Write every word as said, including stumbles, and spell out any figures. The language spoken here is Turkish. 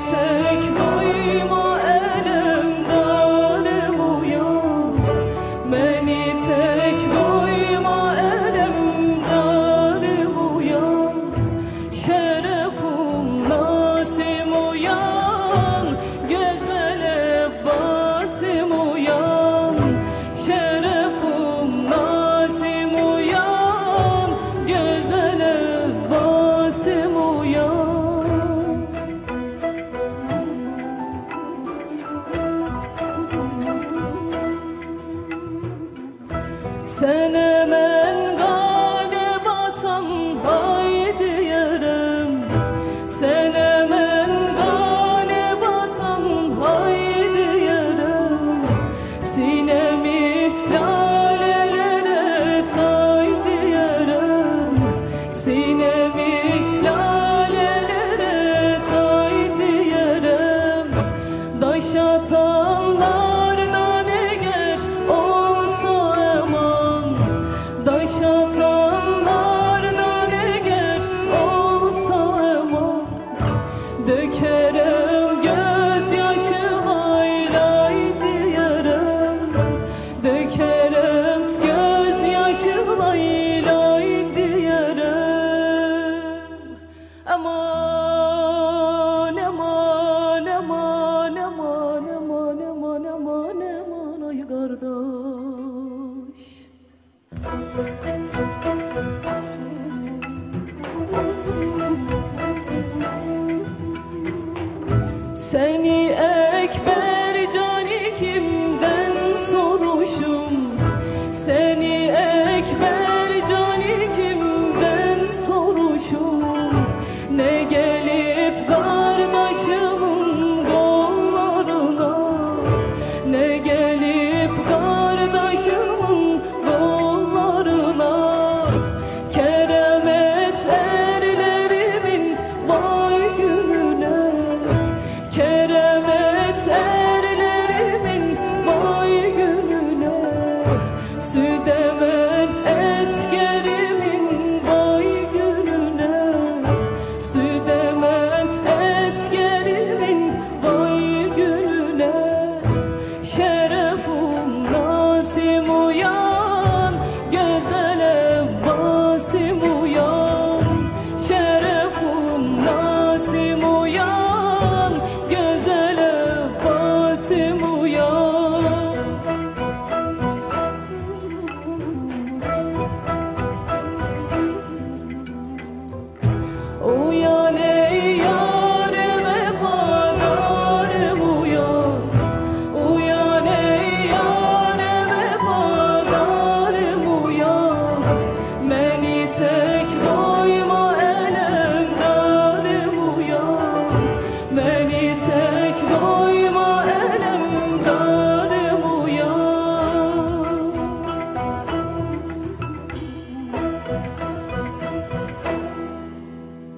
tek koyma elemdarım uyan, beni tek koyma elemdarım uyan. Şerefum nasim uyan, güzel Abbasım uyan. Şerefum nasim uyan, güzel Abbasım uyan. Sen hemen galip atan haydi yarım, sen hemen galip atan haydi yarım. Sinemi lalelere taydi yarım, sinemi lalelere taydi yarım. Daş atanlardan eğer olsa eman, daş atanlardan eğer olsa eman, dökerim gözyaşı lay lay diyarım, dökerim gözyaşı lay lay diyarım. Aman aman aman aman aman aman aman aman ay kardeş. Seni ekber cani kimden soruşum, seni ekber cani kimden soruşum. Ne gelip kardeşimin kollarına, ne gelip kardeşimin kollarına. Keremet erlerimin vay gününe, keremet